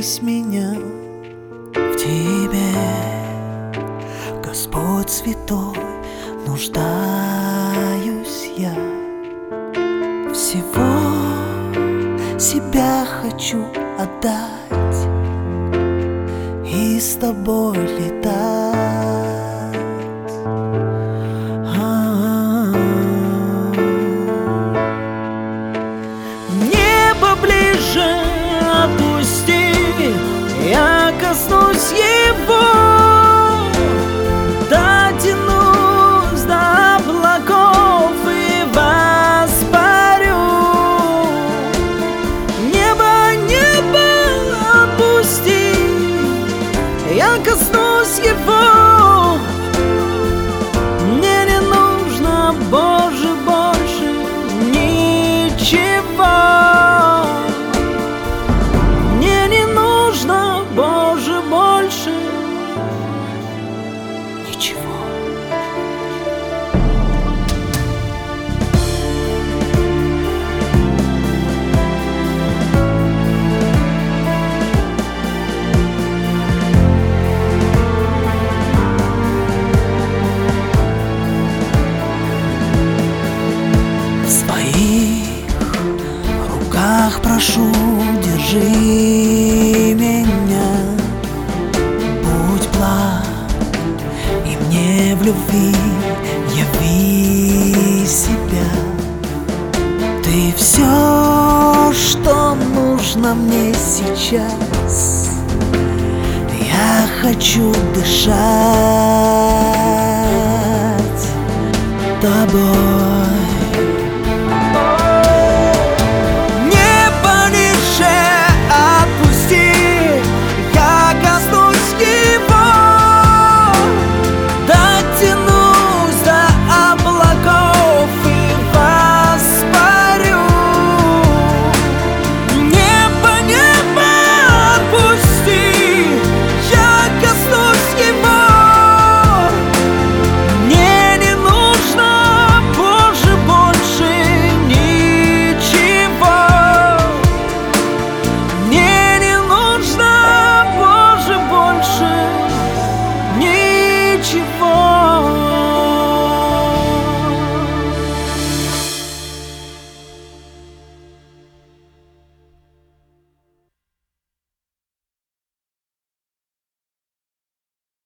коснись меня. В Тебе, Господь святой, нуждаюсь я. Всего себя хочу отдать и с Тобой летать. Небо ближе опусти, я коснусь его. Дотянусь до облаков и воспарю. Небо опусти, я коснусь его. Мне не нужно, Боже, больше ничего. Мне не нужно, Боже, больше ничего. В своих руках прошу, держи меня. Будь благ и мне в любви яви себя. Ты все, что нужно мне сейчас. Я хочу дышать Тобой.